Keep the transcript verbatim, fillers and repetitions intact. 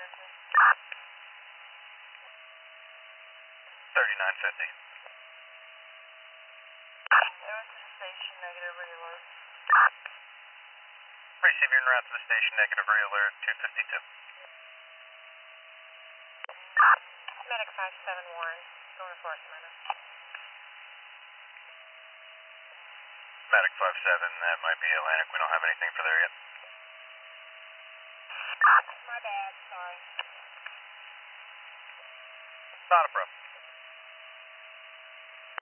thirty-nine fifty. Arrow to the station, negative realert. Receive your route to the station, negative realert, two fifty-two. Medic five seven Warren, going to Sacramento. Medic five seven, that might be Atlantic. We don't have anything for there yet. My bad, sorry. Not a problem.